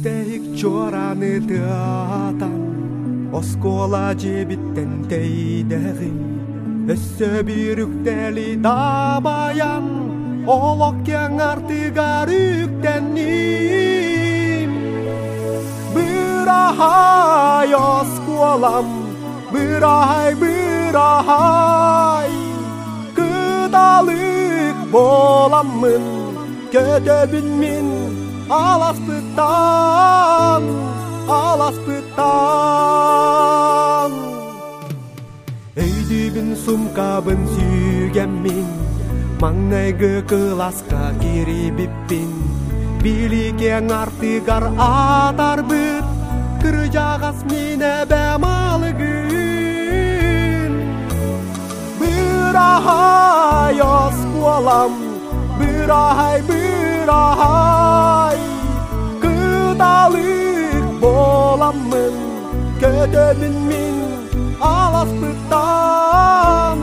Стейк чораны тыатан, оскола жебиттен тейдегин, өссө бирүктели дамаян, олок кең артыгар үктенним. Бырахай осколам, бырахай, кыдалык боламмын, көтөбүн мен аласпыттан. Өйдүбүн сумкабын сүйгенмин, маңнайгы кыласка кирибиппин. Биликең артыгар атарбыт, кыржагас мене бәмалыгын. Бырахай осколам, бырахай, кыдалык боламмын, көтөбүн мен аласпыттан.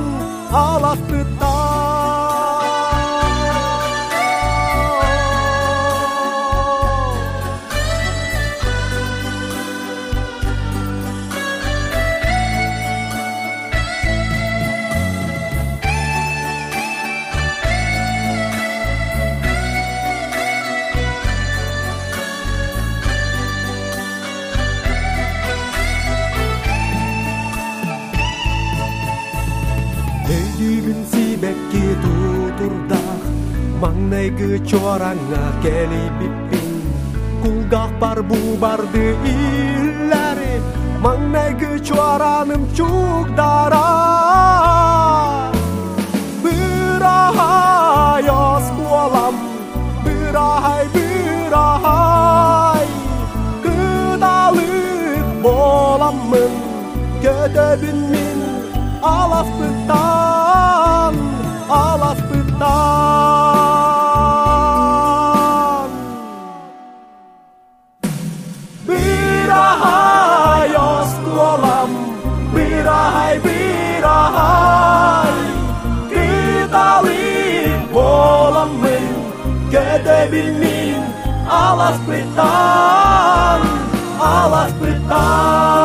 Өйдүбүн сибекки тутурдак, маңнайгы чораңа келибиппин. Кулгак бар барды иллери, маңнайгы чораным чугдара. Бырахай осколам, бырахай, кыдалык боламмын, көтөбүн мен аласпыттан. Бырахай осколам, бырахай, кыдалык боламмын, көтөбүн мен аласпыттан.